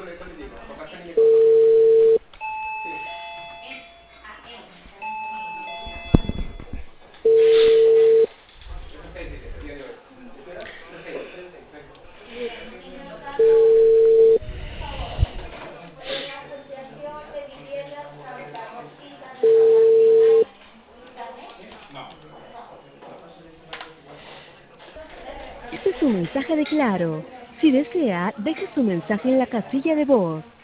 Este es un mensaje de Claro. Si desea, deje su mensaje en la casilla de voz.